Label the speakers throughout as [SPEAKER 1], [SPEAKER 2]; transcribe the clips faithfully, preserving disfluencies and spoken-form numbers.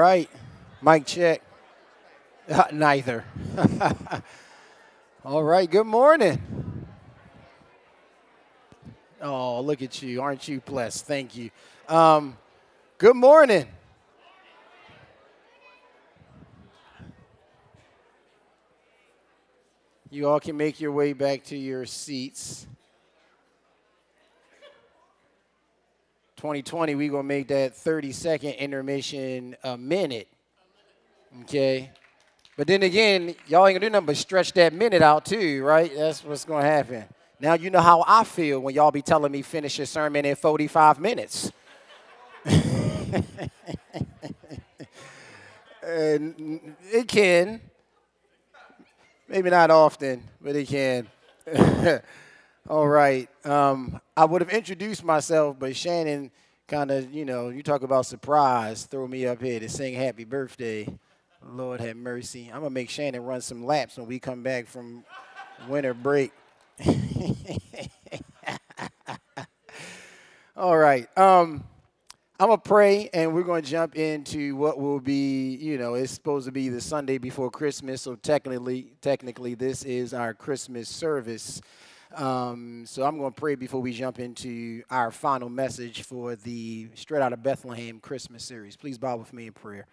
[SPEAKER 1] right. Mic check. Uh, neither. All right. Good morning. Oh, look at you. Aren't you blessed? Thank you. Um, good morning. You all can make your way back to your seats. twenty twenty, we're going to make that thirty-second intermission a minute. Okay? But then again, y'all ain't going to do nothing but stretch that minute out too, right? That's what's going to happen. Now you know how I feel when y'all be telling me finish your sermon in forty-five minutes. And it can. Maybe not often, but it can. All right. Um, I would have introduced myself, but Shannon kind of, you know, you talk about surprise, throw me up here to sing happy birthday. Lord have mercy. I'm going to make Shannon run some laps when we come back from winter break. All right. Um, I'm going to pray, and we're going to jump into what will be, you know, it's supposed to be the Sunday before Christmas, so technically, technically this is our Christmas service. Um, so I'm going to pray before we jump into our final message for the Straight Outta Bethlehem Christmas series. Please bow with me in prayer.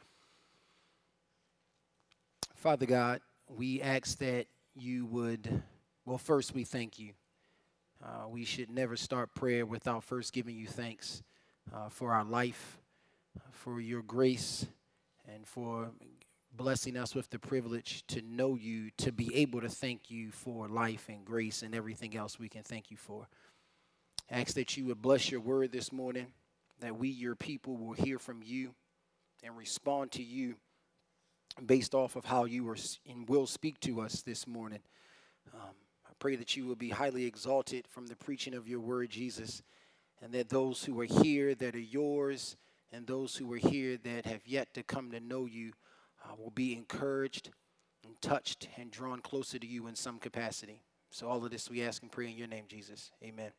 [SPEAKER 1] Father God, we ask that you would, well, first we thank you. Uh, we should never start prayer without first giving you thanks uh, for our life, for your grace, and for blessing us with the privilege to know you, to be able to thank you for life and grace and everything else we can thank you for. I ask that you would bless your word this morning, that we, your people, will hear from you and respond to you based off of how you are and will speak to us this morning. Um, I pray that you will be highly exalted from the preaching of your word, Jesus, and that those who are here that are yours and those who are here that have yet to come to know you uh, will be encouraged and touched and drawn closer to you in some capacity. So all of this we ask and pray in your name, Jesus. Amen.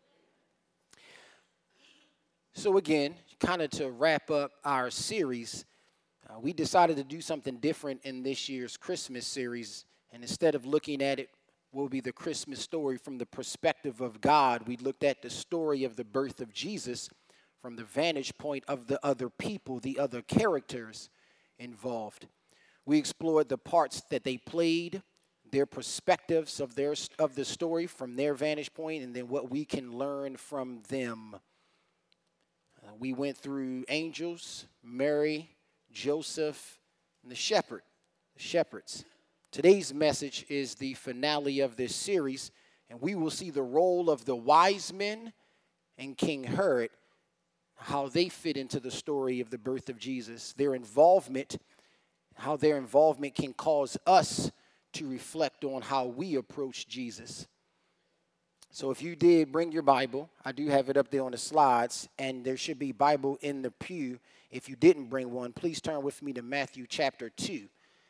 [SPEAKER 1] So again, kind of to wrap up our series, Uh, we decided to do something different in this year's Christmas series, and instead of looking at it will be the Christmas story from the perspective of God, we looked at the story of the birth of Jesus from the vantage point of the other people, the other characters involved. We explored the parts that they played, their perspectives of their of the story from their vantage point, and then what we can learn from them. Uh, we went through angels, Mary, Joseph, and the shepherd, the shepherds. Today's message is the finale of this series, and we will see the role of the wise men and King Herod, how they fit into the story of the birth of Jesus, their involvement, how their involvement can cause us to reflect on how we approach Jesus. So if you did bring your Bible, I do have it up there on the slides, and there should be Bible in the pew. If you didn't bring one, please turn with me to Matthew chapter two.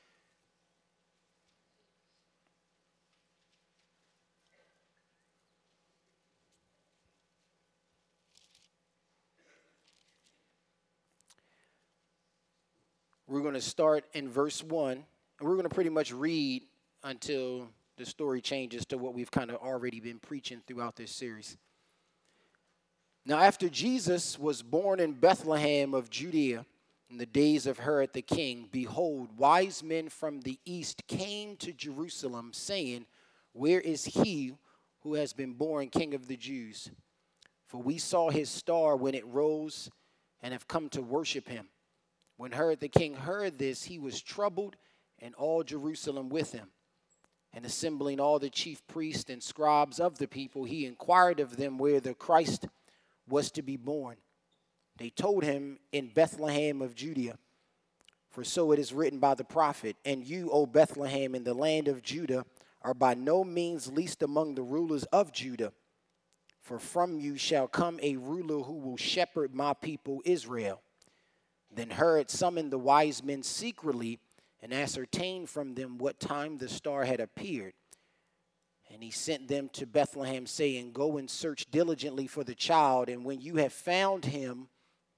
[SPEAKER 1] We're going to start in verse one, and we're going to pretty much read until the story changes to what we've kind of already been preaching throughout this series. Now, after Jesus was born in Bethlehem of Judea in the days of Herod the king, behold, wise men from the east came to Jerusalem, saying, "Where is he who has been born King of the Jews? For we saw his star when it rose and have come to worship him." When Herod the king heard this, he was troubled, and all Jerusalem with him. And assembling all the chief priests and scribes of the people, he inquired of them where the Christ was to be born. They told him, "In Bethlehem of Judea. For so it is written by the prophet, and you, O Bethlehem, in the land of Judah, are by no means least among the rulers of Judah. For from you shall come a ruler who will shepherd my people Israel." Then Herod summoned the wise men secretly and ascertained from them what time the star had appeared. And he sent them to Bethlehem, saying, "Go and search diligently for the child, and when you have found him,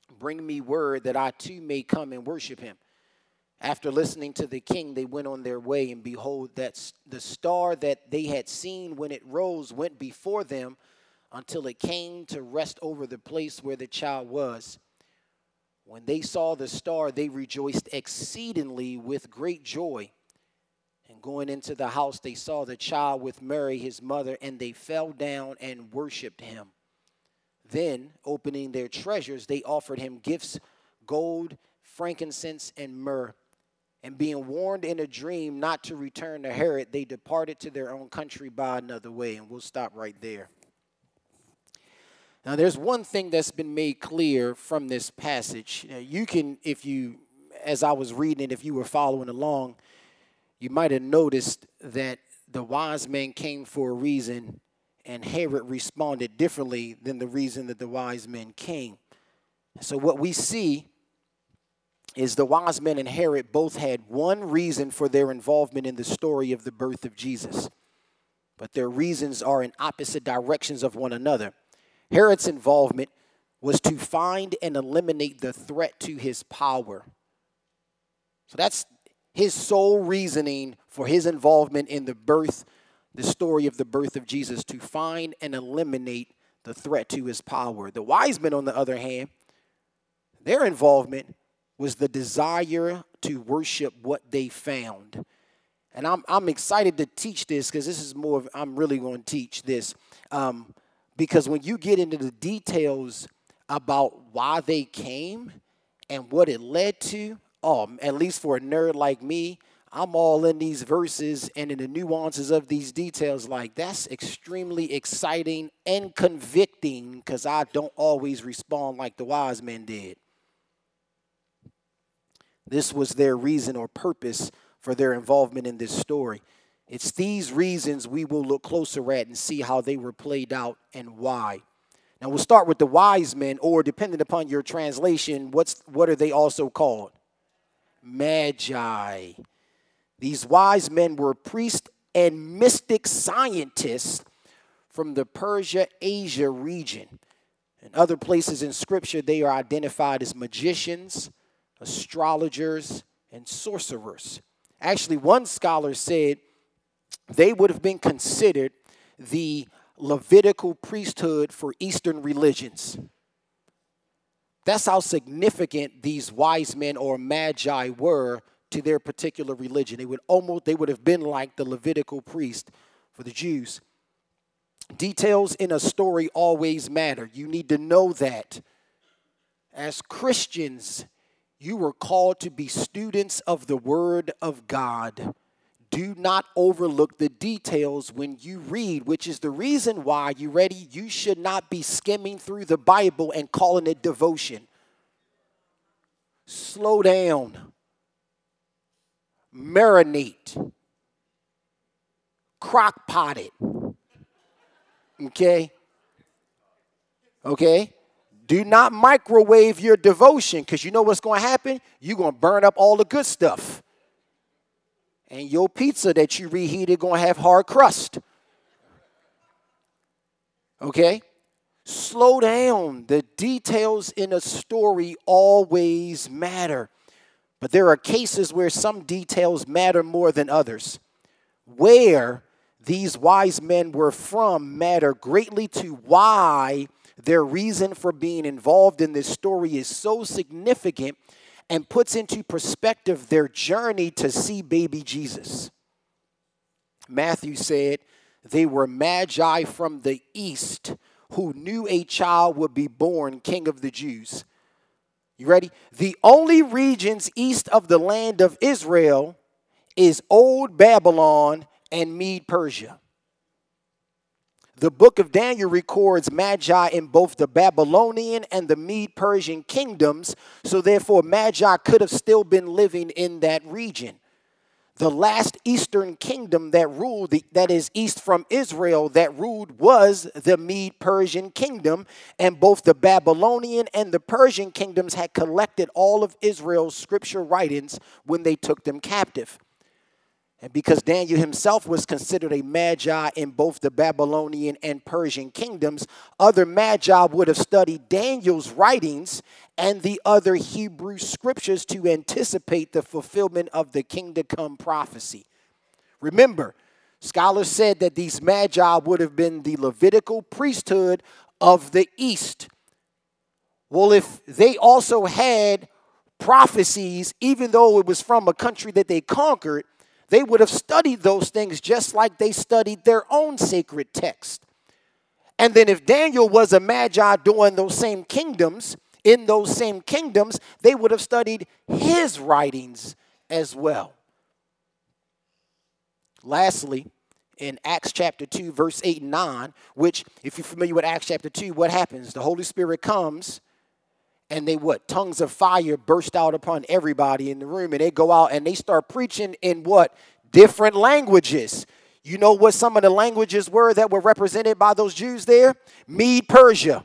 [SPEAKER 1] Bring me word that I too may come and worship him. After listening to the king, they went on their way, and behold, that the star that they had seen when it rose went before them until it came to rest over the place where the child was. When they saw the star, they rejoiced exceedingly with great joy. And going into the house, they saw the child with Mary, his mother, and they fell down and worshiped him. Then, opening their treasures, they offered him gifts, gold, frankincense, and myrrh. And being warned in a dream not to return to Herod, they departed to their own country by another way. And we'll stop right there. Now, there's one thing that's been made clear from this passage. Now, you can, if you, as I was reading it, if you were following along, you might have noticed that the wise men came for a reason, and Herod responded differently than the reason that the wise men came. So what we see is the wise men and Herod both had one reason for their involvement in the story of the birth of Jesus. But their reasons are in opposite directions of one another. Herod's involvement was to find and eliminate the threat to his power. So that's his sole reasoning for his involvement in the birth, the story of the birth of Jesus, to find and eliminate the threat to his power. The wise men, on the other hand, their involvement was the desire to worship what they found. And I'm I'm excited to teach this because this is more of, I'm really going to teach this. Um, because when you get into the details about why they came and what it led to, oh, at least for a nerd like me, I'm all in these verses and in the nuances of these details. Like, that's extremely exciting and convicting because I don't always respond like the wise men did. This was their reason or purpose for their involvement in this story. It's these reasons we will look closer at and see how they were played out and why. Now, we'll start with the wise men, or depending upon your translation, what's what are they also called? Magi. These wise men were priests and mystic scientists from the Persia-Asia region. In other places in Scripture, they are identified as magicians, astrologers, and sorcerers. Actually, one scholar said they would have been considered the Levitical priesthood for Eastern religions. That's how significant these wise men or magi were to their particular religion. They would almost, they would have been like the Levitical priest for the Jews. Details in a story always matter. You need to know that. As Christians, you were called to be students of the Word of God. Do not overlook the details when you read, which is the reason why, you ready? You should not be skimming through the Bible and calling it devotion. Slow down. Marinate. Crock-pot it. Okay? Okay? Do not microwave your devotion, because you know what's going to happen? You're going to burn up all the good stuff. And your pizza that you reheated going to have hard crust. Okay? Slow down. The details in a story always matter. But there are cases where some details matter more than others. Where these wise men were from matter greatly to why their reason for being involved in this story is so significant and puts into perspective their journey to see baby Jesus. Matthew said they were magi from the east who knew a child would be born king of the Jews. You ready? The only regions east of the land of Israel is Old Babylon and Mede Persia. The book of Daniel records magi in both the Babylonian and the Mede-Persian kingdoms, so therefore magi could have still been living in that region. The last eastern kingdom that ruled, that is east from Israel, that ruled was the Mede-Persian kingdom, and both the Babylonian and the Persian kingdoms had collected all of Israel's scripture writings when they took them captive. And because Daniel himself was considered a magi in both the Babylonian and Persian kingdoms, other magi would have studied Daniel's writings and the other Hebrew scriptures to anticipate the fulfillment of the kingdom come prophecy. Remember, scholars said that these magi would have been the Levitical priesthood of the East. Well, if they also had prophecies, even though it was from a country that they conquered, they would have studied those things just like they studied their own sacred text. And then if Daniel was a magi during those same kingdoms, in those same kingdoms, they would have studied his writings as well. Lastly, in Acts chapter two, verse eight and nine, which, if you're familiar with Acts chapter two, what happens? The Holy Spirit comes, and they what? Tongues of fire burst out upon everybody in the room, and they go out and they start preaching in what? Different languages. You know what some of the languages were that were represented by those Jews there? Mede, Persia.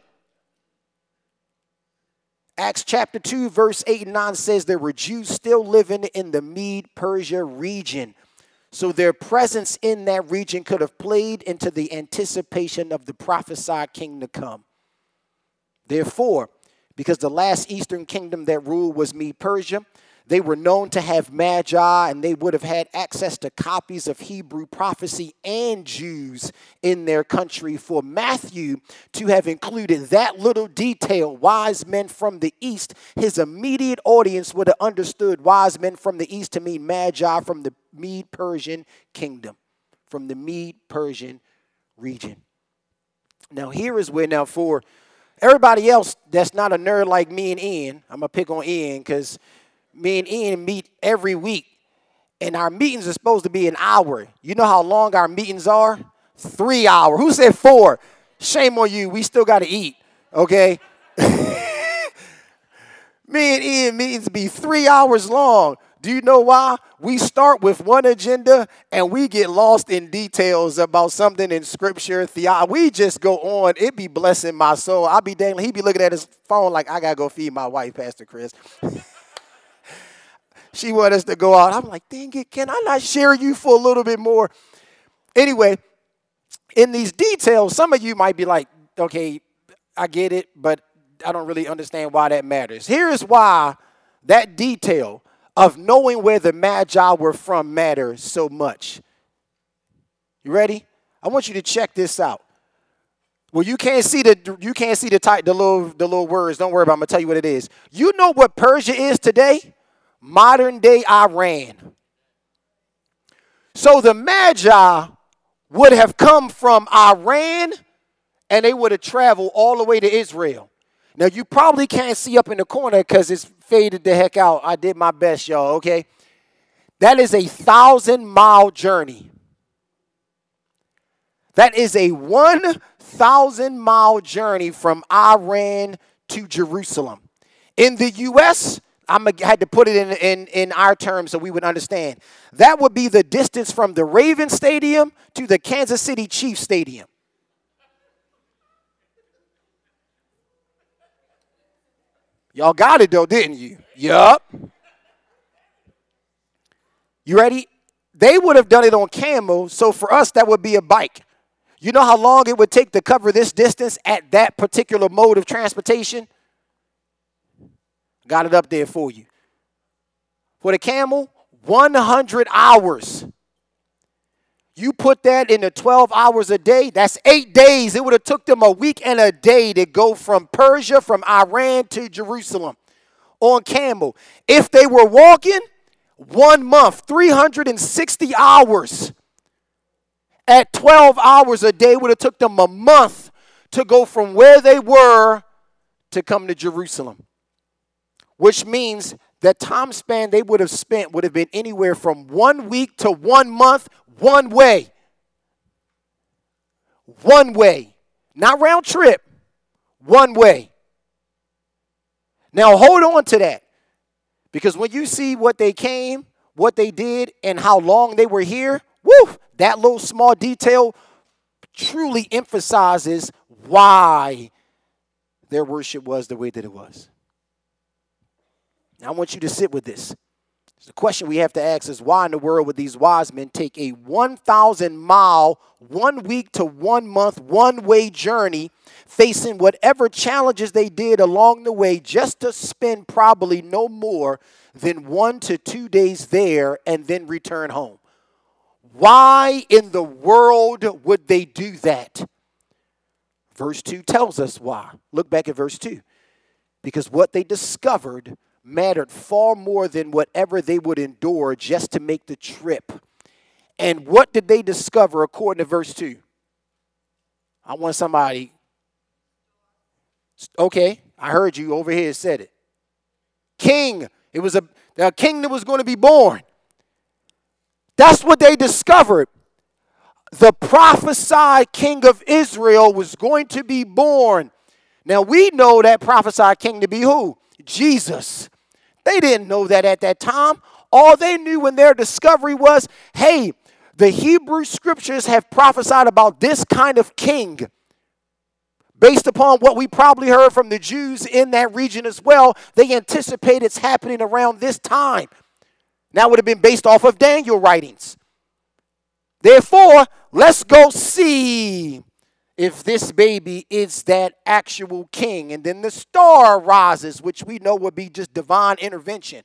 [SPEAKER 1] Acts chapter two, verse eight and nine says there were Jews still living in the Mede, Persia region. So their presence in that region could have played into the anticipation of the prophesied king to come. Therefore, because the last eastern kingdom that ruled was Mede, Persia, they were known to have magi, and they would have had access to copies of Hebrew prophecy and Jews in their country. For Matthew to have included that little detail, wise men from the east, his immediate audience would have understood wise men from the east to mean magi from the Mede Persian kingdom, from the Mede Persian region. Now here is where, now for everybody else that's not a nerd like me and Ian, I'm going to pick on Ian because me and Ian meet every week, and our meetings are supposed to be an hour. You know how long our meetings are? Three hours. Who said four? Shame on you. We still got to eat, okay? Me and Ian meetings be three hours long. Do you know why? We start with one agenda, and we get lost in details about something in Scripture, theology. We just go on. It be blessing my soul. I be dangling. He be looking at his phone like, I got to go feed my wife, Pastor Chris. She wanted us to go out. I'm like, dang it, can I not share you for a little bit more? Anyway, in these details, some of you might be like, okay, I get it, but I don't really understand why that matters. Here's why that detail of knowing where the magi were from matters so much. You ready? I want you to check this out. Well, you can't see the you can't see the type the little the little words. Don't worry about it. I'm gonna tell you what it is. You know what Persia is today? Modern day Iran. So the Magi would have come from Iran, and they would have traveled all the way to Israel. Now, you probably can't see up in the corner because it's faded the heck out. I did my best, y'all, okay? That is a thousand-mile journey. That is a one thousand-mile journey from Iran to Jerusalem. In the U S, I had to put it in, in, in our terms so we would understand. That would be the distance from the Raven Stadium to the Kansas City Chiefs Stadium. Y'all got it, though, didn't you? Yup. You ready? They would have done it on camel, so for us, that would be a bike. You know how long it would take to cover this distance at that particular mode of transportation? Got it up there for you. For the camel, one hundred hours. You put that into twelve hours a day, that's eight days. It would have took them a week and a day to go from Persia, from Iran to Jerusalem on camel. If they were walking, one month, three hundred sixty hours. At twelve hours a day, would have took them a month to go from where they were to come to Jerusalem. Which means that time span they would have spent would have been anywhere from one week to one month, one way. One way. Not round trip. One way. Now hold on to that. Because when you see what they came, what they did, and how long they were here, woo, that little small detail truly emphasizes why their worship was the way that it was. Now, I want you to sit with this. The question we have to ask is, why in the world would these wise men take a one thousand mile, one week to one month, one-way journey, facing whatever challenges they did along the way, just to spend probably no more than one to two days there and then return home? Why in the world would they do that? Verse two tells us why. Look back at verse two. Because what they discovered mattered far more than whatever they would endure just to make the trip. And what did they discover according to verse two? I want somebody. Okay, I heard you over here said it. King. It was a, a king that was going to be born. That's what they discovered. The prophesied king of Israel was going to be born. Now we know that prophesied king to be who? Jesus. They didn't know that at that time. All they knew in their discovery was, hey, the Hebrew scriptures have prophesied about this kind of king. Based upon what we probably heard from the Jews in that region as well, they anticipate it's happening around this time. That would have been based off of Daniel writings. Therefore, let's go see if this baby is that actual king. And then the star rises, which we know would be just divine intervention,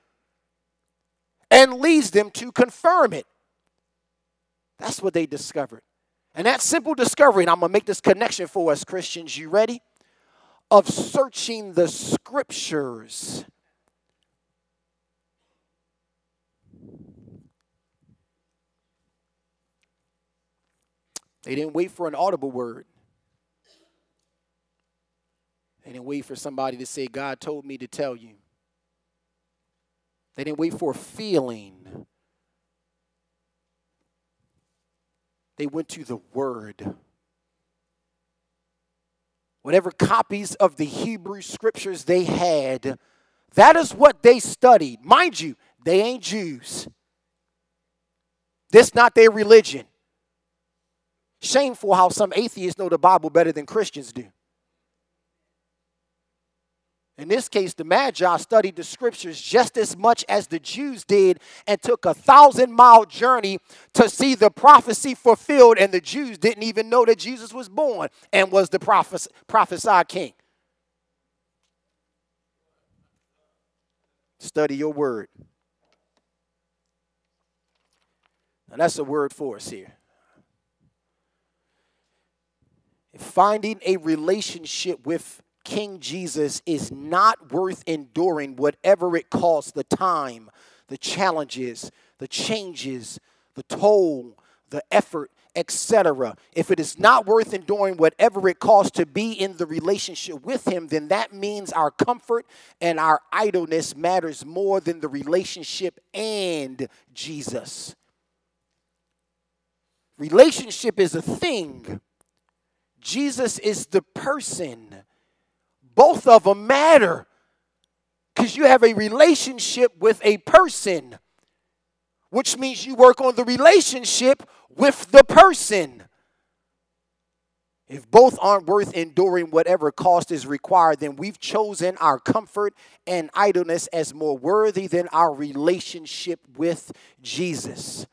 [SPEAKER 1] and leads them to confirm it. That's what they discovered. And that simple discovery, and I'm going to make this connection for us, Christians, you ready? Of searching the scriptures. They didn't wait for an audible word. They didn't wait for somebody to say, God told me to tell you. They didn't wait for a feeling. They went to the word. Whatever copies of the Hebrew scriptures they had, that is what they studied. Mind you, they ain't Jews. This not their religion. Shameful how some atheists know the Bible better than Christians do. In this case, the Magi studied the scriptures just as much as the Jews did and took a thousand-mile journey to see the prophecy fulfilled, and the Jews didn't even know that Jesus was born and was the prophes- prophesied king. Study your word. Now, that's a word for us here. Finding a relationship with King Jesus is not worth enduring whatever it costs, the time, the challenges, the changes, the toll, the effort, et cetera. If it is not worth enduring whatever it costs to be in the relationship with him, then that means our comfort and our idleness matters more than the relationship and Jesus. Relationship is a thing. Jesus is the person. Both of them matter because you have a relationship with a person, which means you work on the relationship with the person. If both aren't worth enduring whatever cost is required, then we've chosen our comfort and idleness as more worthy than our relationship with Jesus.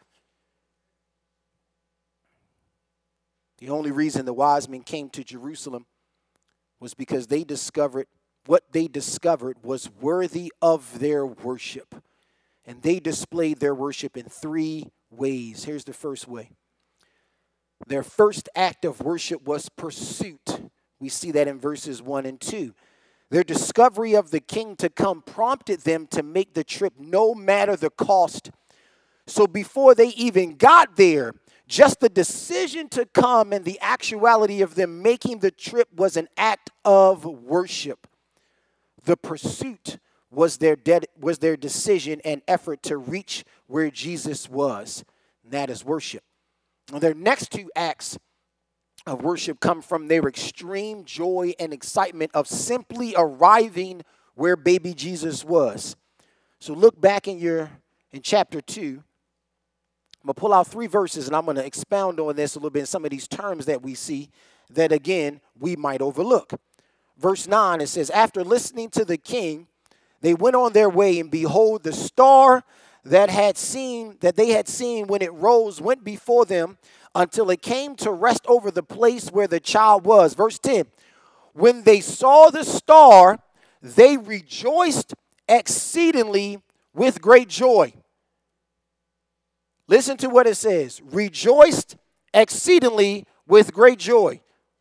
[SPEAKER 1] The only reason the wise men came to Jerusalem was because they discovered what they discovered was worthy of their worship. And they displayed their worship in three ways. Here's the first way. Their first act of worship was pursuit. We see that in verses one and two. Their discovery of the king to come prompted them to make the trip no matter the cost. So before they even got there, just the decision to come and the actuality of them making the trip was an act of worship. The pursuit was their de- was their decision and effort to reach where Jesus was. And that is worship. And their next two acts of worship come from their extreme joy and excitement of simply arriving where baby Jesus was. So look back in your in chapter two. I'm going to pull out three verses, and I'm going to expound on this a little bit in some of these terms that we see that, again, we might overlook. Verse nine, it says, after listening to the king, They went on their way, and behold, the star that had seen that they had seen when it rose went before them until it came to rest over the place where the child was. Verse ten. When they saw the star, they rejoiced exceedingly with great joy. Listen to what it says. Rejoiced exceedingly with great joy.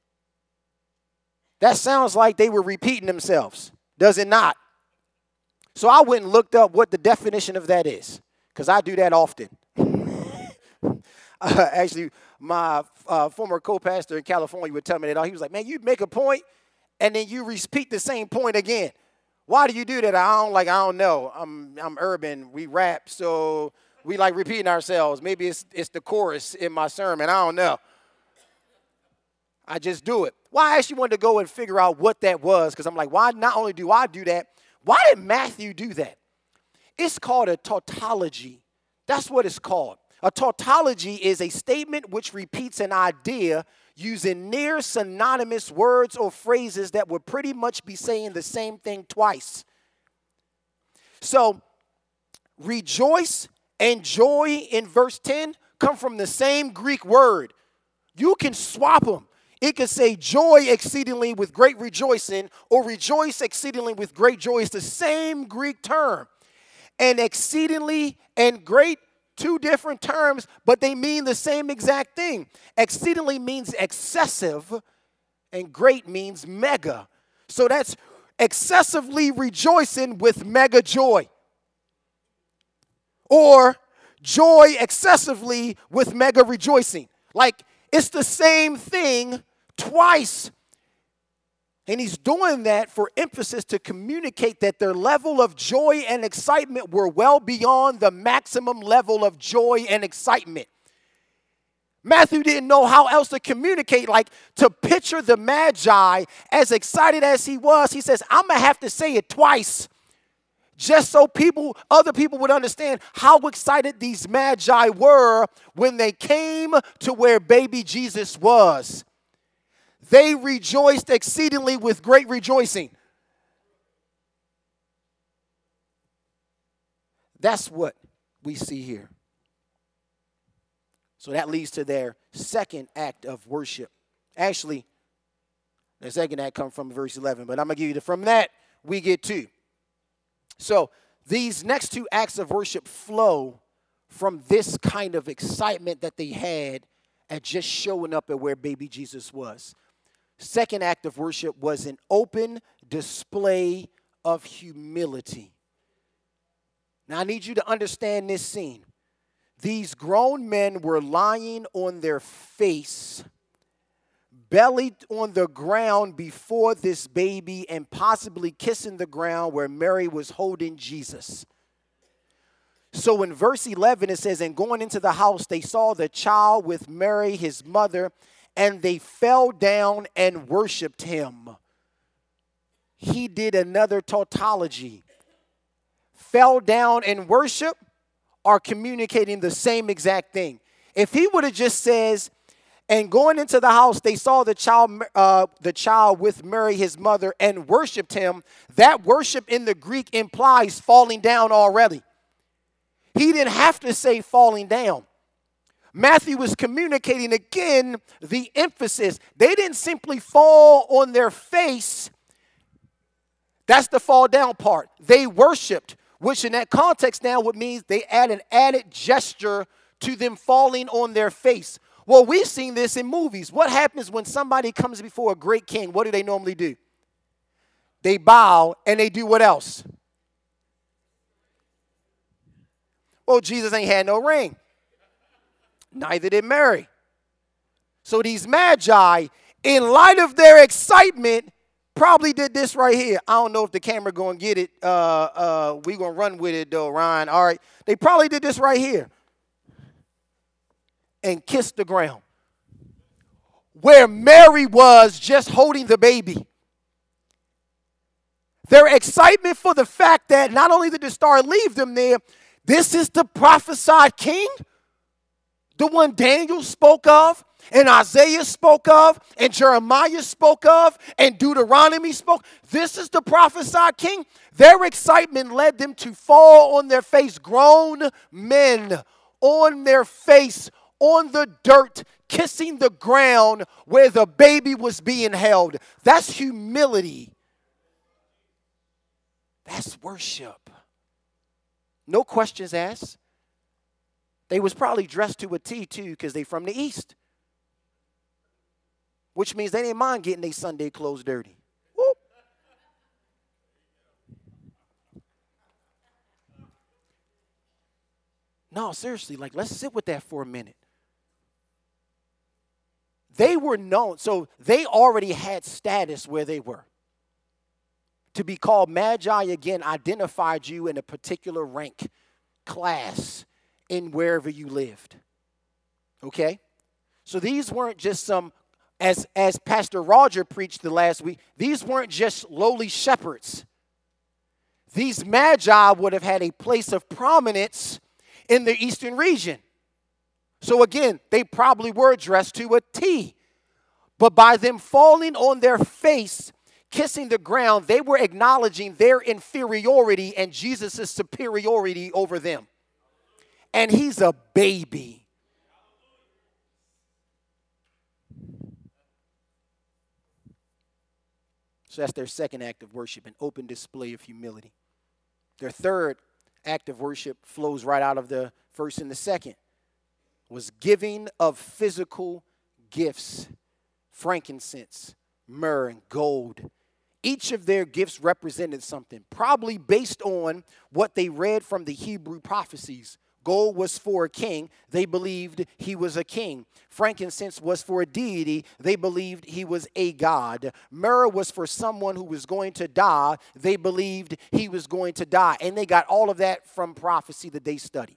[SPEAKER 1] That sounds like they were repeating themselves. Does it not? So I went and looked up what the definition of that is, because I do that often. uh, actually, my uh, former co-pastor in California would tell me that. He was like, man, you make a point, and then you repeat the same point again. Why do you do that? I don't like, I don't know. I'm I'm urban. We rap, so we like repeating ourselves. Maybe it's it's the chorus in my sermon. I don't know. I just do it. Well, I actually wanted to go and figure out what that was, because I'm like, why not only do I do that, why did Matthew do that? It's called a tautology. That's what it's called. A tautology is a statement which repeats an idea using near synonymous words or phrases that would pretty much be saying the same thing twice. So, rejoice and joy in verse ten come from the same Greek word. You can swap them. It could say joy exceedingly with great rejoicing, or rejoice exceedingly with great joy. It's the same Greek term. And exceedingly and great, two different terms, but they mean the same exact thing. Exceedingly means excessive, and great means mega. So that's excessively rejoicing with mega joy. Or joy excessively with mega rejoicing. Like, it's the same thing twice. And he's doing that for emphasis to communicate that their level of joy and excitement were well beyond the maximum level of joy and excitement. Matthew didn't know how else to communicate, like to picture the Magi as excited as he was. He says, I'm going to have to say it twice, just so people, other people would understand how excited these Magi were when they came to where baby Jesus was. They rejoiced exceedingly with great rejoicing. That's what we see here. So that leads to their second act of worship. Actually, the second act comes from verse eleven, but I'm going to give you the, from that, we get two. So these next two acts of worship flow from this kind of excitement that they had at just showing up at where baby Jesus was. Second act of worship was an open display of humility. Now I need you to understand this scene. These grown men were lying on their face, belly on the ground before this baby, and possibly kissing the ground where Mary was holding Jesus. So in verse eleven, it says, and going into the house, they saw the child with Mary, his mother, and they fell down and worshiped him. He did another tautology. Fell down and worship are communicating the same exact thing. If he would have just says, and going into the house, they saw the child, uh, the child with Mary, his mother, and worshiped him, that worship in the Greek implies falling down already. He didn't have to say falling down. Matthew was communicating again the emphasis. They didn't simply fall on their face. That's the fall down part. They worshiped, which in that context now would mean they add an added gesture to them falling on their face. Well, we've seen this in movies. What happens when somebody comes before a great king? What do they normally do? They bow, and they do what else? Well, Jesus ain't had no ring. Neither did Mary. So these Magi, in light of their excitement, probably did this right here. I don't know if the camera going to get it. Uh, uh, we going to run with it, though, Ryan. All right. They probably did this right here. And kissed the ground. Where Mary was just holding the baby. Their excitement for the fact that not only did the star leave them there, this is the prophesied king. The one Daniel spoke of. and Isaiah spoke of, and Jeremiah spoke of, and Deuteronomy spoke. This is the prophesied king. Their excitement led them to fall on their face, grown men on their face, on the dirt, kissing the ground where the baby was being held. That's humility. That's worship. No questions asked. They was probably dressed to a T too, because they from the East. Which means they didn't mind getting their Sunday clothes dirty. Whoop. No, seriously, like, let's sit with that for a minute. They were known, so they already had status where they were. To be called Magi, again, identified you in a particular rank, class, in wherever you lived. Okay? So these weren't just some, as, as Pastor Roger preached the last week, these weren't just lowly shepherds. These Magi would have had a place of prominence in the eastern region. So again, they probably were dressed to a T. But by them falling on their face, kissing the ground, they were acknowledging their inferiority and Jesus' superiority over them. And he's a baby. So that's their second act of worship, an open display of humility. Their third act of worship flows right out of the first and the second, was giving of physical gifts, frankincense, myrrh, and gold. Each of their gifts represented something, probably based on what they read from the Hebrew prophecies. Gold was for a king. They believed he was a king. Frankincense was for a deity. They believed he was a god. Myrrh was for someone who was going to die. They believed he was going to die. And they got all of that from prophecy that they studied.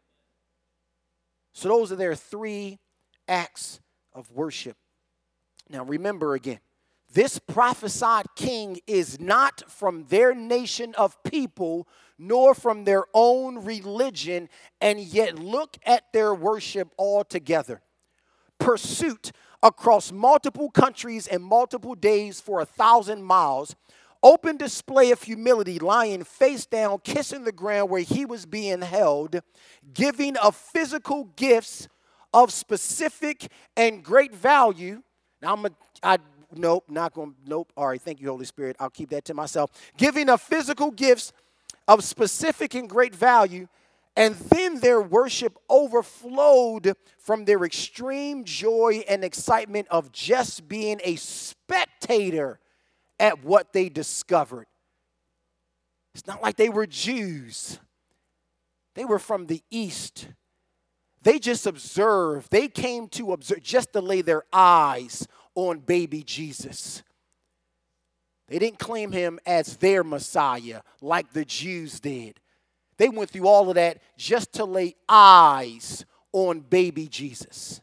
[SPEAKER 1] So those are their three acts of worship. Now remember again, this prophesied king is not from their nation of people, nor from their own religion, and yet look at their worship altogether. Pursuit across multiple countries and multiple days for a thousand miles. Open display of humility, lying face down, kissing the ground where he was being held. Giving of physical gifts of specific and great value. Now, I'm a, I, nope, not going, nope. All right, thank you, Holy Spirit. I'll keep that to myself. Giving of physical gifts of specific and great value. And then their worship overflowed from their extreme joy and excitement of just being a spectator at what they discovered. It's not like they were Jews. They were from the East. They just observed. They came to observe, just to lay their eyes on baby Jesus. They didn't claim him as their Messiah like the Jews did. They went through all of that just to lay eyes on baby Jesus.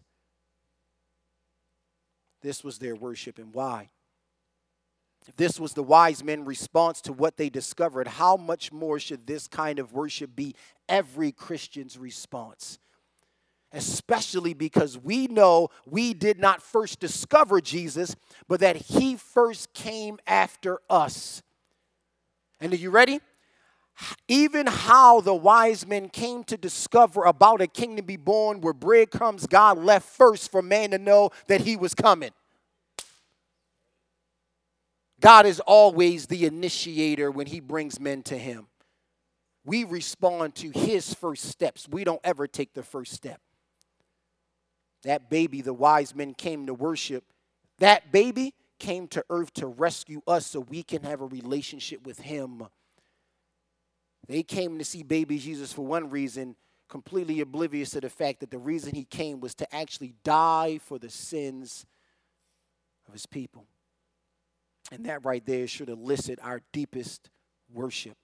[SPEAKER 1] This was their worship, and why? If this was the wise men's response to what they discovered, how much more should this kind of worship be every Christian's response? Especially because we know we did not first discover Jesus, but that he first came after us. And are you ready? Even how the wise men came to discover about a king to be born where breadcrumbs God left first for man to know that he was coming. God is always the initiator when he brings men to him. We respond to his first steps. We don't ever take the first step. That baby the wise men came to worship, that baby came to earth to rescue us so we can have a relationship with him. They came to see baby Jesus for one reason, completely oblivious to the fact that the reason he came was to actually die for the sins of his people. And that right there should elicit our deepest worship.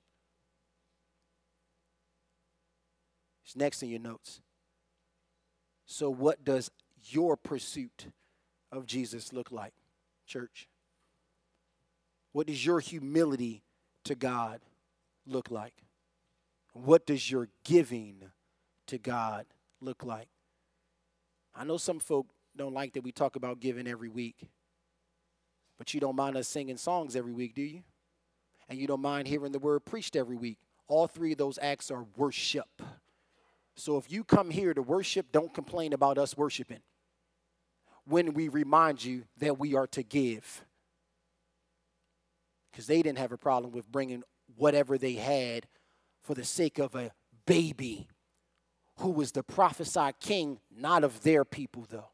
[SPEAKER 1] It's next in your notes. So what does your pursuit of Jesus look like, church? What does your humility to God look like? What does your giving to God look like? I know some folk don't like that we talk about giving every week. But you don't mind us singing songs every week, do you? And you don't mind hearing the word preached every week. All three of those acts are worship. So if you come here to worship, don't complain about us worshiping when we remind you that we are to give. Because they didn't have a problem with bringing whatever they had for the sake of a baby who was the prophesied king, not of their people, though.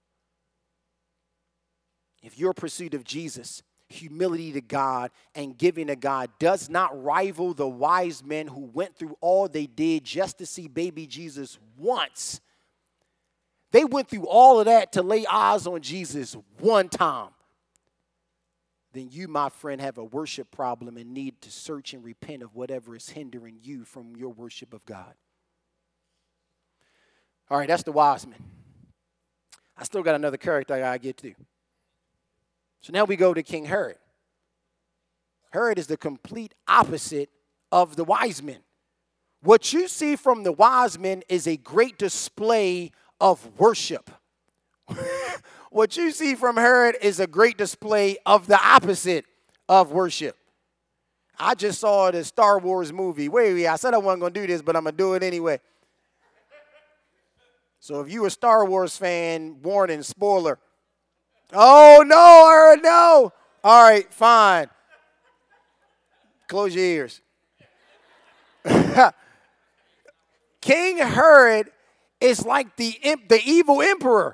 [SPEAKER 1] If your pursuit of Jesus, humility to God, and giving to God does not rival the wise men who went through all they did just to see baby Jesus once, they went through all of that to lay eyes on Jesus one time, then you, my friend, have a worship problem and need to search and repent of whatever is hindering you from your worship of God. All right, that's the wise men. I still got another character I got to get to. So now we go to King Herod. Herod is the complete opposite of the wise men. What you see from the wise men is a great display of worship. What you see from Herod is a great display of the opposite of worship. I just saw the Star Wars movie. Wait, wait, I said I wasn't going to do this, but I'm going to do it anyway. So if you a Star Wars fan, warning, spoiler. Oh, no, Herod, no. All right, fine. Close your ears. King Herod is like the, the evil emperor.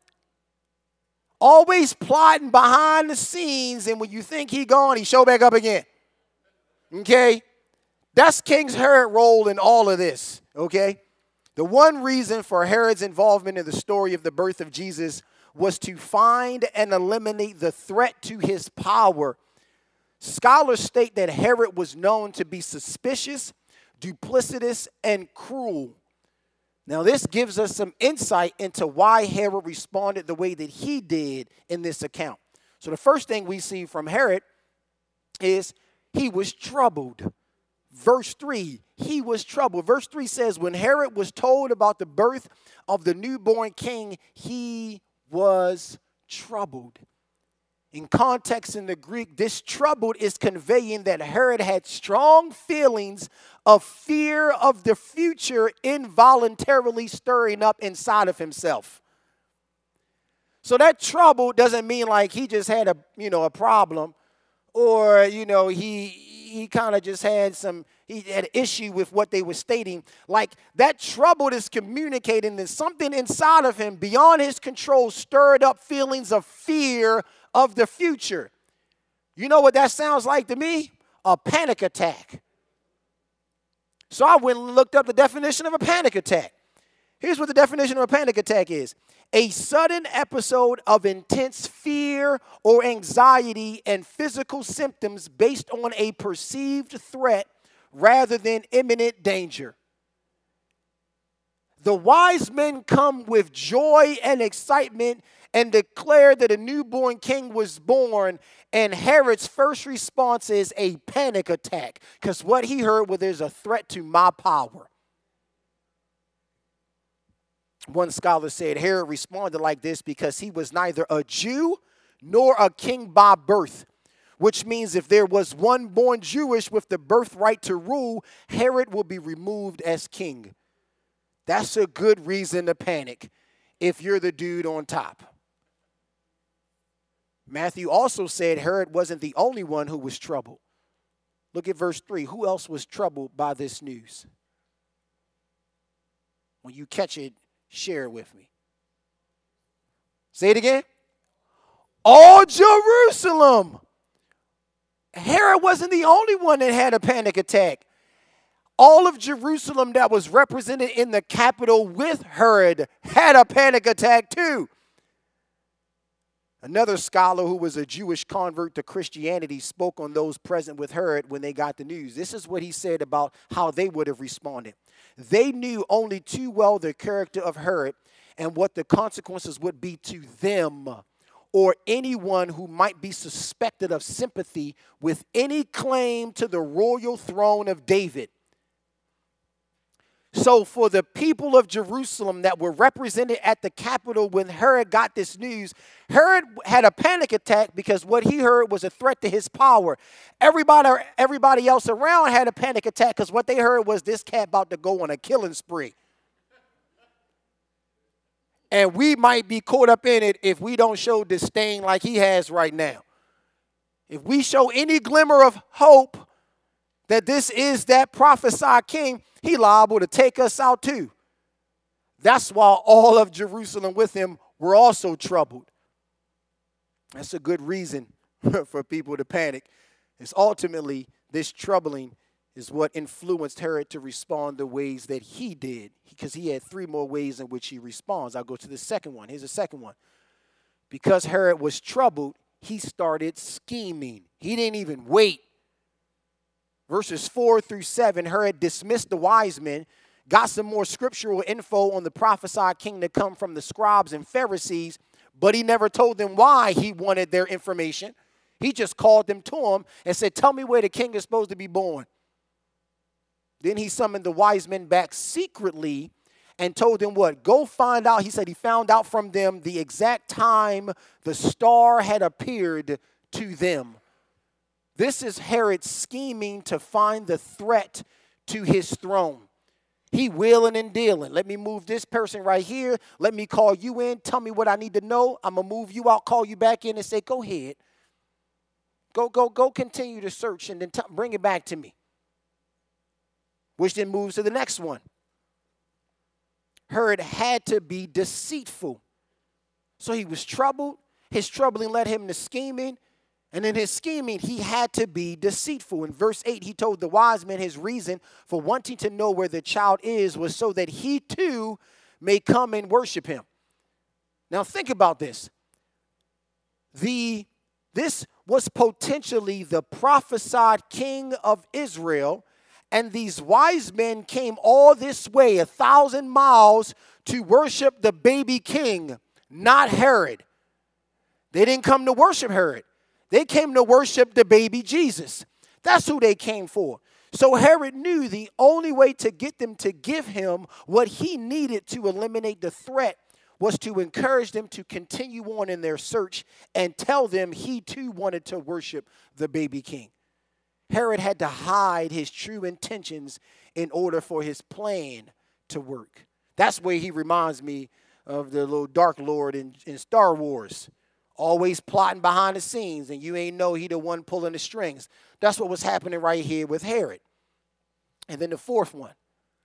[SPEAKER 1] Always plotting behind the scenes, and when you think he gone, he show back up again. Okay? That's King Herod's role in all of this. Okay? The one reason for Herod's involvement in the story of the birth of Jesus was to find and eliminate the threat to his power. Scholars state that Herod was known to be suspicious, duplicitous, and cruel. Now, this gives us some insight into why Herod responded the way that he did in this account. So the first thing we see from Herod is he was troubled. Verse three, he was troubled. Verse three says, when Herod was told about the birth of the newborn king, he was troubled. In context in the Greek, this troubled is conveying that Herod had strong feelings of fear of the future involuntarily stirring up inside of himself. So that trouble doesn't mean like he just had a, you know, a problem, or, you know, he he kind of just had some, he had an issue with what they were stating. Like that trouble is communicating that something inside of him beyond his control stirred up feelings of fear of the future. You know what that sounds like to me? A panic attack. So I went and looked up the definition of a panic attack. Here's what the definition of a panic attack is. A sudden episode of intense fear or anxiety and physical symptoms based on a perceived threat rather than imminent danger. The wise men come with joy and excitement and declare that a newborn king was born, and Herod's first response is a panic attack, because what he heard was there's a threat to my power. One scholar said Herod responded like this because he was neither a Jew nor a king by birth, which means if there was one born Jewish with the birthright to rule, Herod will be removed as king. That's a good reason to panic if you're the dude on top. Matthew also said Herod wasn't the only one who was troubled. Look at verse three. Who else was troubled by this news? When you catch it, share it with me. Say it again. All Jerusalem. Herod wasn't the only one that had a panic attack. All of Jerusalem that was represented in the capital with Herod had a panic attack too. Another scholar who was a Jewish convert to Christianity spoke on those present with Herod when they got the news. This is what he said about how they would have responded. They knew only too well the character of Herod and what the consequences would be to them or anyone who might be suspected of sympathy with any claim to the royal throne of David. So for the people of Jerusalem that were represented at the capital when Herod got this news, Herod had a panic attack because what he heard was a threat to his power. Everybody, everybody else around had a panic attack because what they heard was this cat about to go on a killing spree. And we might be caught up in it if we don't show disdain like he has right now. If we show any glimmer of hope that this is that prophesied king, he liable to take us out too. That's why all of Jerusalem with him were also troubled. That's a good reason for people to panic. It's ultimately this troubling is what influenced Herod to respond the ways that he did, because he had three more ways in which he responds. I'll go to the second one. Here's the second one. Because Herod was troubled, he started scheming. He didn't even wait. Verses four through seven, Herod dismissed the wise men, got some more scriptural info on the prophesied king to come from the scribes and Pharisees, but he never told them why he wanted their information. He just called them to him and said, tell me where the king is supposed to be born. Then he summoned the wise men back secretly and told them what? Go find out. He said he found out from them the exact time the star had appeared to them. This is Herod scheming to find the threat to his throne. He wheeling and dealing. Let me move this person right here. Let me call you in. Tell me what I need to know. I'm going to move you out, call you back in and say, go ahead. Go, go, go continue to search and then t- bring it back to me. Which then moves to the next one. Herod had to be deceitful. So he was troubled. His troubling led him to scheming. And in his scheming, he had to be deceitful. In verse eight, he told the wise men his reason for wanting to know where the child is was so that he too may come and worship him. Now think about this. The, this was potentially the prophesied king of Israel. And these wise men came all this way, a thousand miles, to worship the baby king, not Herod. They didn't come to worship Herod. They came to worship the baby Jesus. That's who they came for. So Herod knew the only way to get them to give him what he needed to eliminate the threat was to encourage them to continue on in their search and tell them he too wanted to worship the baby king. Herod had to hide his true intentions in order for his plan to work. That's where he reminds me of the little Dark Lord in, in Star Wars. Always plotting behind the scenes, and you ain't know he the one pulling the strings. That's what was happening right here with Herod. And then the fourth one.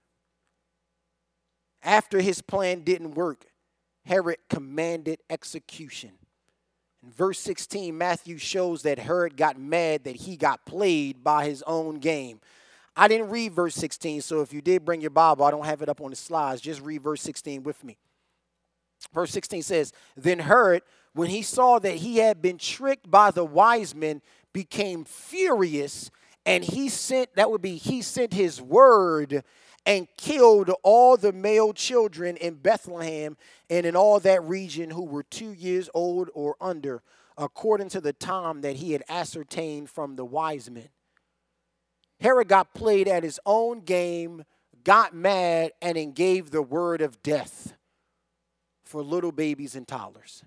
[SPEAKER 1] After his plan didn't work, Herod commanded execution. In verse sixteen, Matthew shows that Herod got mad that he got played by his own game. I didn't read verse sixteen, so if you did bring your Bible, I don't have it up on the slides. Just read verse sixteen with me. Verse sixteen says, then Herod, when he saw that he had been tricked by the wise men, became furious, and he sent, that would be, he sent his word and killed all the male children in Bethlehem and in all that region who were two years old or under, according to the time that he had ascertained from the wise men. Herod got played at his own game, got mad, and then gave the word of death for little babies and toddlers.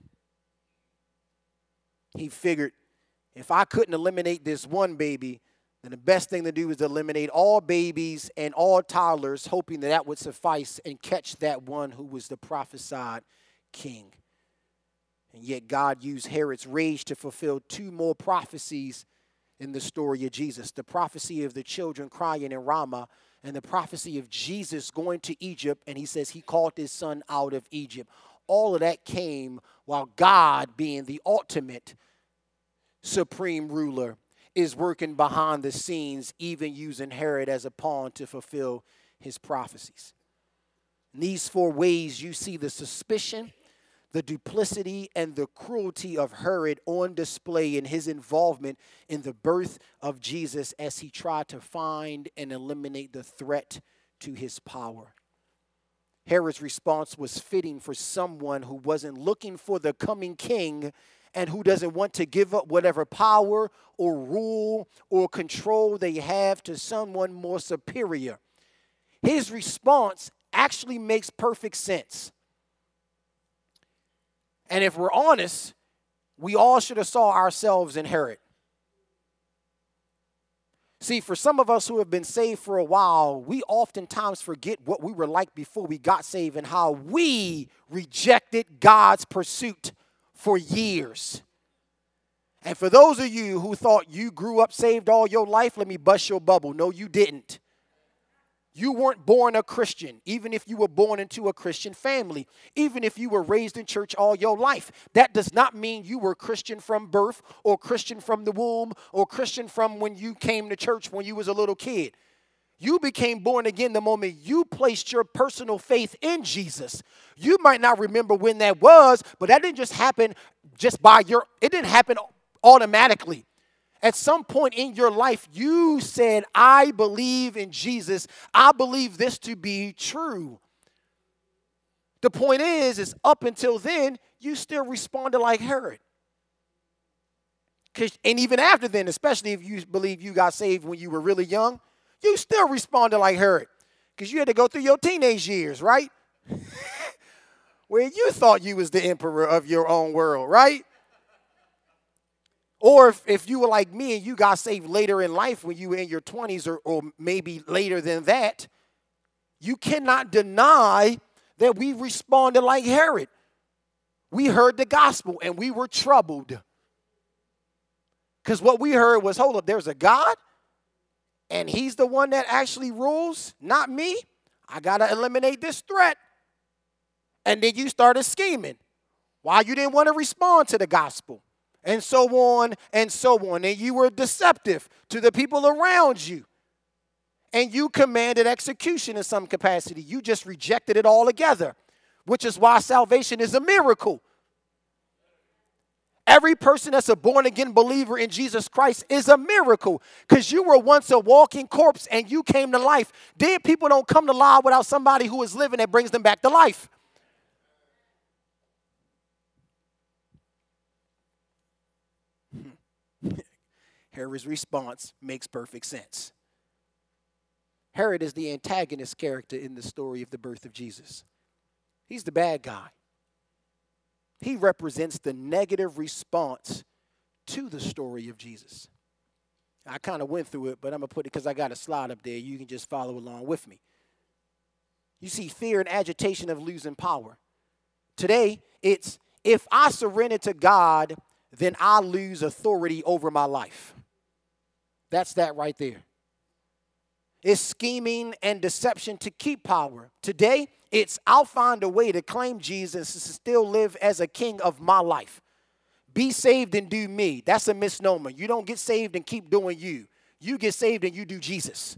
[SPEAKER 1] He figured, if I couldn't eliminate this one baby, then the best thing to do is to eliminate all babies and all toddlers, hoping that that would suffice and catch that one who was the prophesied king. And yet God used Herod's rage to fulfill two more prophecies in the story of Jesus. The prophecy of the children crying in Ramah and the prophecy of Jesus going to Egypt, and he says he called his son out of Egypt. All of that came while God, being the ultimate supreme ruler, is working behind the scenes, even using Herod as a pawn to fulfill his prophecies. In these four ways, you see the suspicion, the duplicity, and the cruelty of Herod on display in his involvement in the birth of Jesus as he tried to find and eliminate the threat to his power. Herod's response was fitting for someone who wasn't looking for the coming king and who doesn't want to give up whatever power or rule or control they have to someone more superior. his response actually makes perfect sense. And if we're honest, we all should have saw ourselves in Herod. See, for some of us who have been saved for a while, we oftentimes forget what we were like before we got saved and how we rejected God's pursuit for years. And for those of you who thought you grew up saved all your life, let me bust your bubble. No, you didn't. You weren't born a Christian, even if you were born into a Christian family, even if you were raised in church all your life. That does not mean you were Christian from birth or Christian from the womb or Christian from when you came to church when you was a little kid. You became born again the moment you placed your personal faith in Jesus. You might not remember when that was, but that didn't just happen just by your, it didn't happen automatically. At some point in your life, you said, I believe in Jesus. I believe this to be true. The point is, is up until then, you still responded like Herod. And even after then, especially if you believe you got saved when you were really young, you still responded like Herod. Because you had to go through your teenage years, right? Where you thought you was the emperor of your own world, right? Or if, if you were like me and you got saved later in life when you were in your twenties or, or maybe later than that, you cannot deny that we responded like Herod. We heard the gospel and we were troubled. Because what we heard was, hold up, there's a God and he's the one that actually rules, not me. I got to eliminate this threat. And then you started scheming why you didn't want to respond to the gospel. And so on and so on. And you were deceptive to the people around you. And you commanded execution in some capacity. You just rejected it altogether, which is why salvation is a miracle. Every person that's a born-again believer in Jesus Christ is a miracle because you were once a walking corpse and you came to life. Dead people don't come to life without somebody who is living that brings them back to life. Herod's response makes perfect sense. Herod is the antagonist character in the story of the birth of Jesus. He's the bad guy. He represents the negative response to the story of Jesus. I kind of went through it, but I'm going to put it because I got a slide up there. You can just follow along with me. You see fear and agitation of losing power. Today, it's if I surrender to God, then I lose authority over my life. That's that right there. It's scheming and deception to keep power. Today, it's I'll find a way to claim Jesus and still live as a king of my life. Be saved and do me. That's a misnomer. You don't get saved and keep doing you. You get saved and you do Jesus.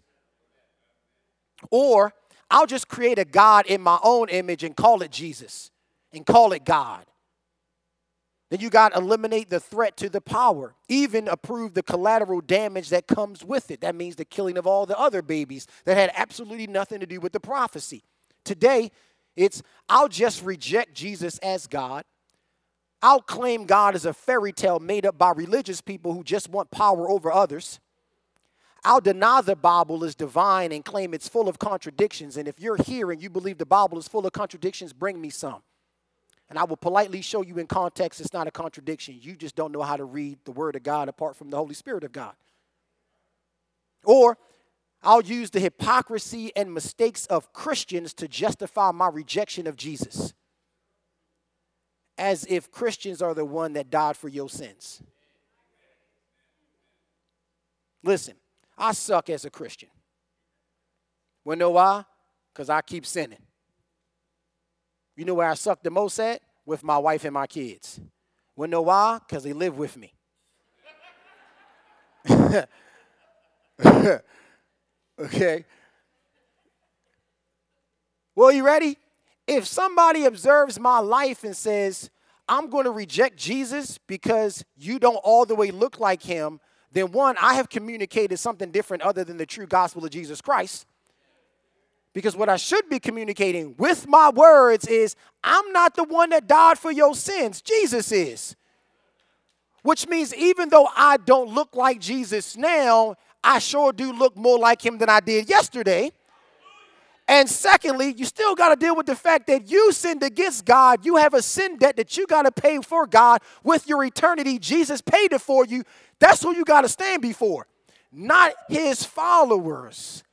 [SPEAKER 1] Or I'll just create a God in my own image and call it Jesus and call it God. Then you got to eliminate the threat to the power, even approve the collateral damage that comes with it. That means the killing of all the other babies that had absolutely nothing to do with the prophecy. Today, it's I'll just reject Jesus as God. I'll claim God as a fairy tale made up by religious people who just want power over others. I'll deny the Bible is divine and claim it's full of contradictions. And if you're here and you believe the Bible is full of contradictions, bring me some. And I will politely show you in context it's not a contradiction. You just don't know how to read the Word of God apart from the Holy Spirit of God. Or I'll use the hypocrisy and mistakes of Christians to justify my rejection of Jesus. As if Christians are the one that died for your sins. Listen, I suck as a Christian. Wanna know why? Because I keep sinning. You know where I suck the most at? With my wife and my kids. Wanna know why? Because they live with me. Okay. Well, you ready? If somebody observes my life and says, I'm going to reject Jesus because you don't all the way look like him, then one, I have communicated something different other than the true gospel of Jesus Christ. Because what I should be communicating with my words is, I'm not the one that died for your sins. Jesus is. Which means even though I don't look like Jesus now, I sure do look more like him than I did yesterday. And secondly, you still got to deal with the fact that you sinned against God. You have a sin debt that you got to pay for God with your eternity. Jesus paid it for you. That's who you got to stand before, not his followers.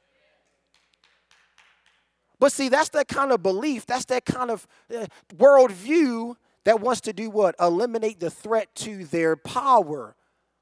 [SPEAKER 1] But see, that's that kind of belief. That's that kind of uh, worldview that wants to do what? Eliminate the threat to their power.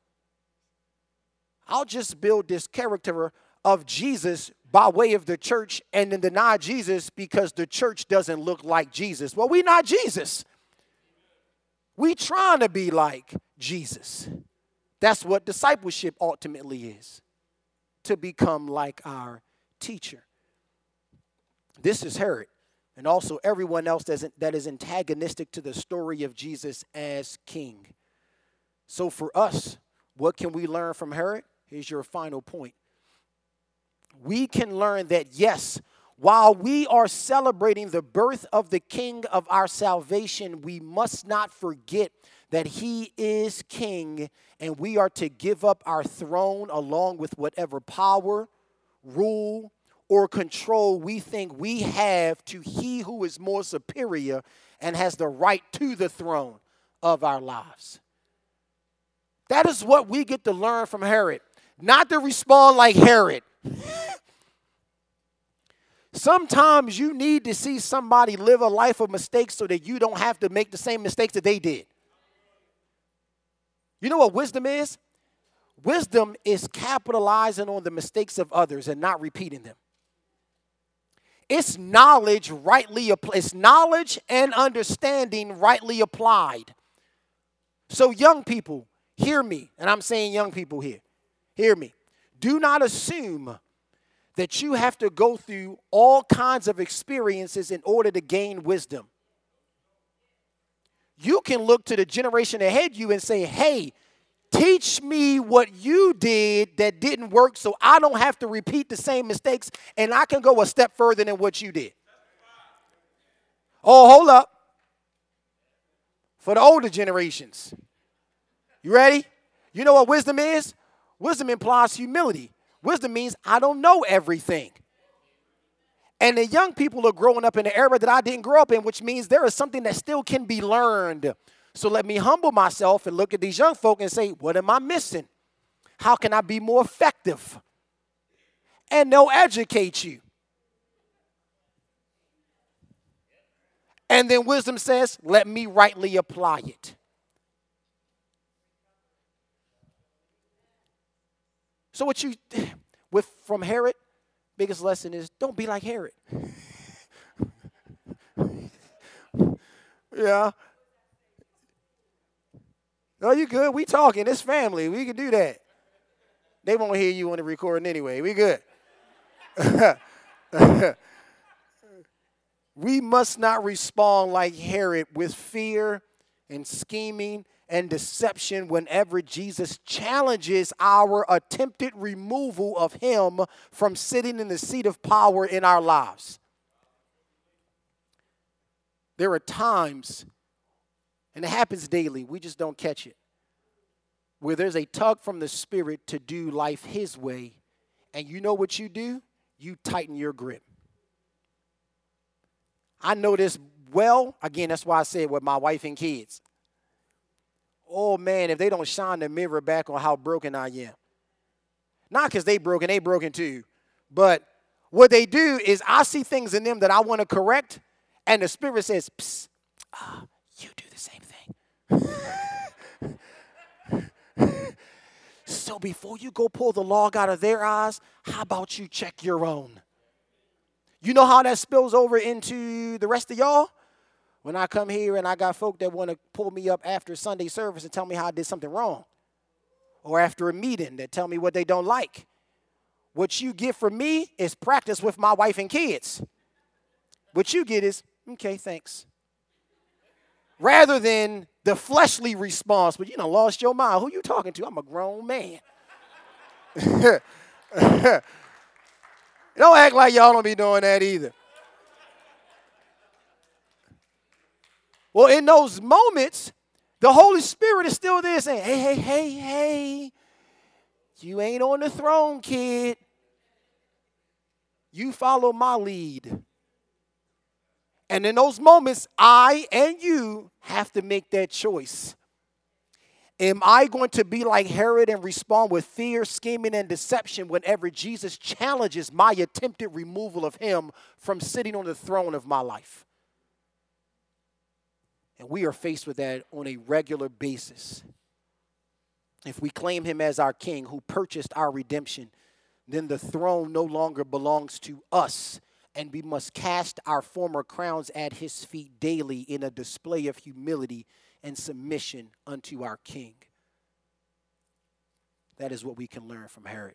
[SPEAKER 1] I'll just build this character of Jesus by way of the church and then deny Jesus because the church doesn't look like Jesus. Well, we're not Jesus. We trying to be like Jesus. That's what discipleship ultimately is, to become like our teacher. This is Herod, and also everyone else that is antagonistic to the story of Jesus as king. So for us, what can we learn from Herod? Here's your final point. We can learn that, yes, while we are celebrating the birth of the king of our salvation, we must not forget that he is king, and we are to give up our throne along with whatever power, rule, or control we think we have to he who is more superior and has the right to the throne of our lives. That is what we get to learn from Herod. Not to respond like Herod. Sometimes you need to see somebody live a life of mistakes so that you don't have to make the same mistakes that they did. You know what wisdom is? Wisdom is capitalizing on the mistakes of others and not repeating them. It's knowledge rightly applied. It's knowledge and understanding rightly applied. So young people, hear me, and I'm saying young people here, hear me. Do not assume that you have to go through all kinds of experiences in order to gain wisdom. You can look to the generation ahead of you and say, hey, teach me what you did that didn't work so I don't have to repeat the same mistakes and I can go a step further than what you did. Oh, hold up. For the older generations. You ready? You know what wisdom is? Wisdom implies humility. Wisdom means I don't know everything. And the young people are growing up in an era that I didn't grow up in, which means there is something that still can be learned. So let me humble myself and look at these young folk and say, what am I missing? How can I be more effective? And they'll educate you. And then wisdom says, let me rightly apply it. So what you, with from Herod, biggest lesson is don't be like Herod. Yeah. No, you good. We talking. It's family. We can do that. They won't hear you on the recording anyway. We good. We must not respond like Herod with fear and scheming and deception whenever Jesus challenges our attempted removal of him from sitting in the seat of power in our lives. There are times, and it happens daily, we just don't catch it, where there's a tug from the Spirit to do life his way, and you know what you do? You tighten your grip. I know this well. Again, that's why I said with my wife and kids. Oh, man, if they don't shine the mirror back on how broken I am. Not because they broken, they broken too. But what they do is I see things in them that I want to correct, and the Spirit says, psst, uh, you do the same thing. So before you go pull the log out of their eyes, how about you check your own? You know how that spills over into the rest of y'all? When I come here and I got folk that want to pull me up after Sunday service and tell me how I did something wrong. Or after a meeting that tell me what they don't like. What you get from me is practice with my wife and kids. What you get is, okay, thanks. Rather than the fleshly response, but you done lost your mind. Who you talking to? I'm a grown man. Don't act like y'all don't be doing that either. Well, in those moments, the Holy Spirit is still there saying, hey, hey, hey, hey, you ain't on the throne, kid. You follow my lead. And in those moments, I and you have to make that choice. Am I going to be like Herod and respond with fear, scheming, and deception whenever Jesus challenges my attempted removal of him from sitting on the throne of my life? And we are faced with that on a regular basis. If we claim him as our king who purchased our redemption, then the throne no longer belongs to us, and we must cast our former crowns at his feet daily in a display of humility and submission unto our king. That is what we can learn from Herod.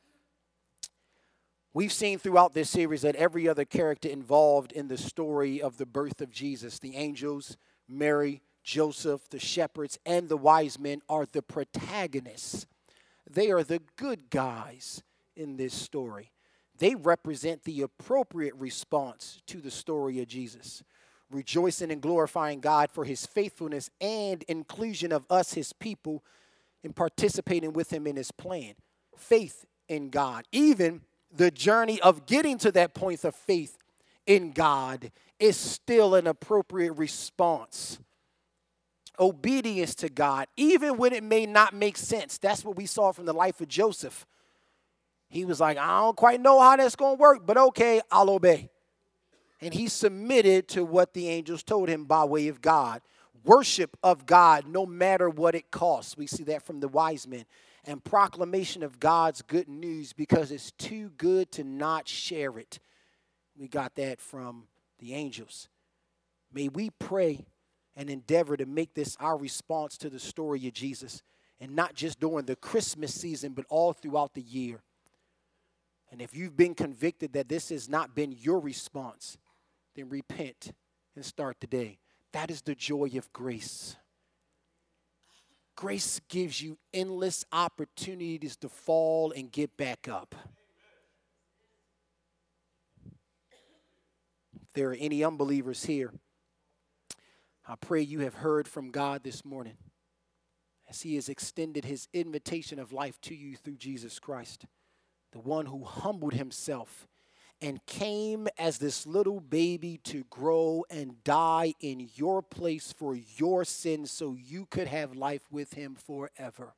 [SPEAKER 1] We've seen throughout this series that every other character involved in the story of the birth of Jesus, the angels, Mary, Joseph, the shepherds, and the wise men, are the protagonists. They are the good guys in this story. They represent the appropriate response to the story of Jesus, rejoicing and glorifying God for his faithfulness and inclusion of us, his people, in participating with him in his plan. Faith in God. Even the journey of getting to that point of faith in God is still an appropriate response. Obedience to God, even when it may not make sense. That's what we saw from the life of Joseph. He was like, I don't quite know how that's going to work, but okay, I'll obey. And he submitted to what the angels told him by way of God. Worship of God, no matter what it costs. We see that from the wise men. And proclamation of God's good news because it's too good to not share it. We got that from the angels. May we pray and endeavor to make this our response to the story of Jesus. And not just during the Christmas season, but all throughout the year. And if you've been convicted that this has not been your response, then repent and start today. That is the joy of grace. Grace gives you endless opportunities to fall and get back up. If there are any unbelievers here, I pray you have heard from God this morning as he has extended his invitation of life to you through Jesus Christ, the one who humbled himself and came as this little baby to grow and die in your place for your sins so you could have life with him forever.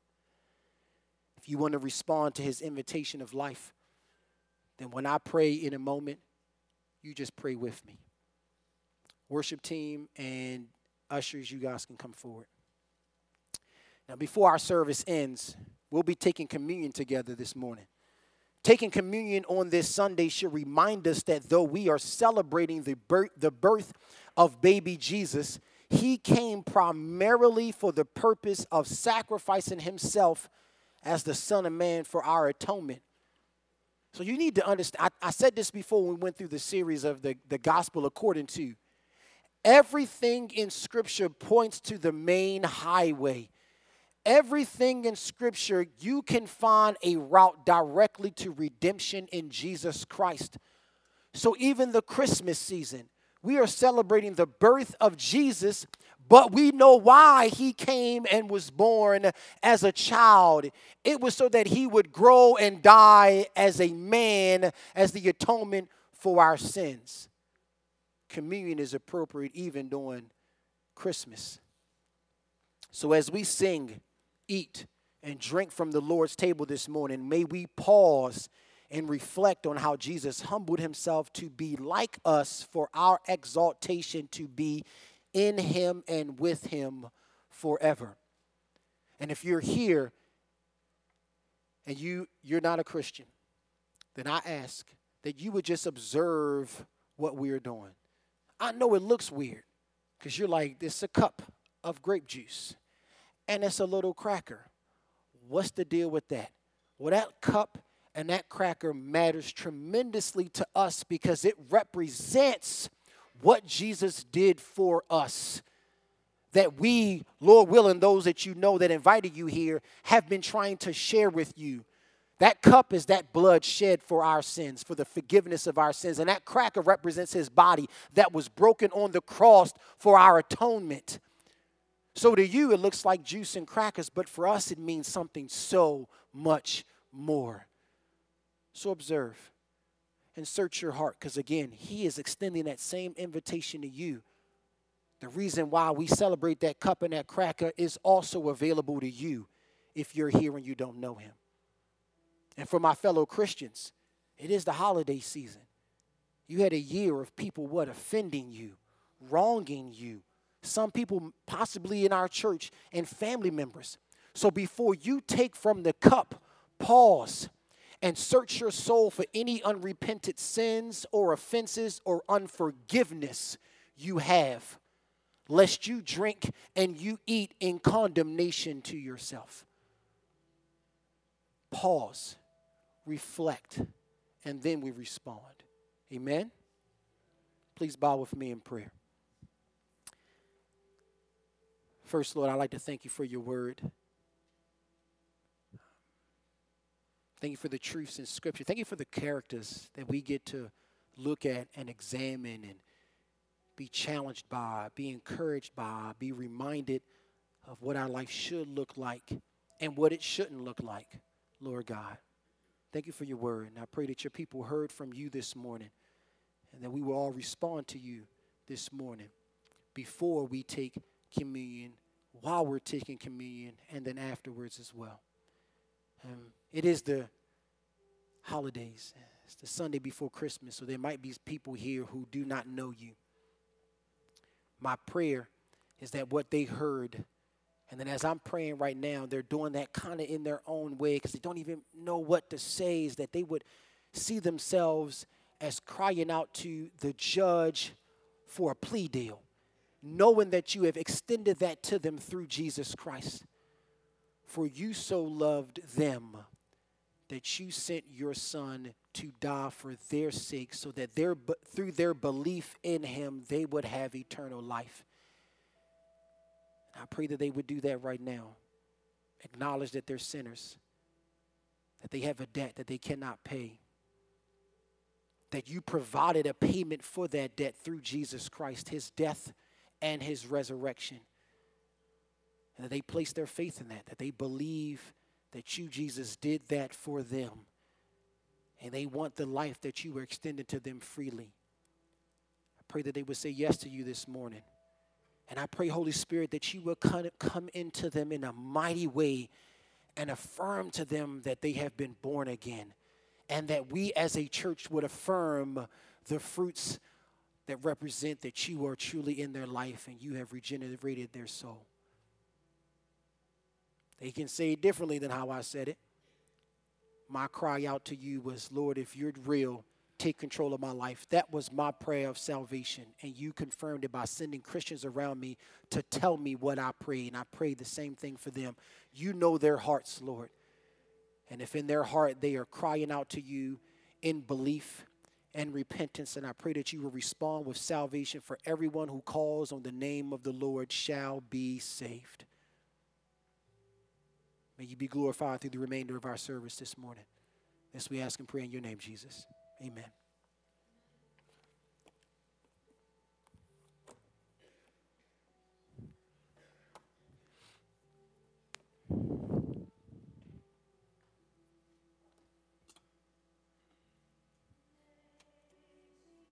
[SPEAKER 1] If you want to respond to his invitation of life, then when I pray in a moment, you just pray with me. Worship team and ushers, you guys can come forward. Now, before our service ends, we'll be taking communion together this morning. Taking communion on this Sunday should remind us that though we are celebrating the birth, the birth of baby Jesus, he came primarily for the purpose of sacrificing himself as the Son of Man for our atonement. So you need to understand, I, I said this before when we went through the series of the, the gospel according to. Everything in Scripture points to the main highway. Everything in Scripture, you can find a route directly to redemption in Jesus Christ. So even the Christmas season, we are celebrating the birth of Jesus, but we know why he came and was born as a child. It was so that he would grow and die as a man, as the atonement for our sins. Communion is appropriate even during Christmas. So as we sing, eat, and drink from the Lord's table this morning, may we pause and reflect on how Jesus humbled himself to be like us for our exaltation to be in him and with him forever. And if you're here and you, you're not a Christian, then I ask that you would just observe what we're doing. I know it looks weird because you're like, this is a cup of grape juice and it's a little cracker. What's the deal with that? Well, that cup and that cracker matters tremendously to us because it represents what Jesus did for us. That we, Lord willing, those that you know that invited you here, have been trying to share with you. That cup is that blood shed for our sins, for the forgiveness of our sins. And that cracker represents his body that was broken on the cross for our atonement. So to you, it looks like juice and crackers, but for us, it means something so much more. So observe. and search your heart. Because again, he is extending that same invitation to you. The reason why we celebrate that cup and that cracker is also available to you if you're here and you don't know him. And for my fellow Christians, it is the holiday season. You had a year of people, what, offending you, wronging you. Some people possibly in our church and family members. So before you take from the cup, pause and search your soul for any unrepented sins or offenses or unforgiveness you have, lest you drink and you eat in condemnation to yourself. Pause, reflect, and then we respond. Amen? Please bow with me in prayer. First, Lord, I'd like to thank you for your word. Thank you for the truths in Scripture. Thank you for the characters that we get to look at and examine and be challenged by, be encouraged by, be reminded of what our life should look like and what it shouldn't look like, Lord God. Thank you for your word. And I pray that your people heard from you this morning and that we will all respond to you this morning before we take communion, while we're taking communion, and then afterwards as well. Um, it is the holidays. It's the Sunday before Christmas, so there might be people here who do not know you. My prayer is that what they heard, and then as I'm praying right now, they're doing that kind of in their own way because they don't even know what to say, is that they would see themselves as crying out to the judge for a plea deal, knowing that you have extended that to them through Jesus Christ. For you so loved them that you sent your son to die for their sake so that their, through their belief in him, they would have eternal life. I pray that they would do that right now. Acknowledge that they're sinners, that they have a debt that they cannot pay, that you provided a payment for that debt through Jesus Christ, his death and his resurrection. And that they place their faith in that, that they believe that you, Jesus, did that for them. And they want the life that you were extended to them freely. I pray that they would say yes to you this morning. And I pray, Holy Spirit, that you will come into them in a mighty way and affirm to them that they have been born again. And that we as a church would affirm the fruits that represent that you are truly in their life and you have regenerated their soul. They can say it differently than how I said it. My cry out to you was, Lord, if you're real, take control of my life. That was my prayer of salvation. And you confirmed it by sending Christians around me to tell me what I prayed. And I prayed the same thing for them. You know their hearts, Lord. And if in their heart they are crying out to you in belief and repentance, and I pray that you will respond with salvation, for everyone who calls on the name of the Lord shall be saved. May you be glorified through the remainder of our service this morning. This we ask and pray in your name, Jesus. Amen.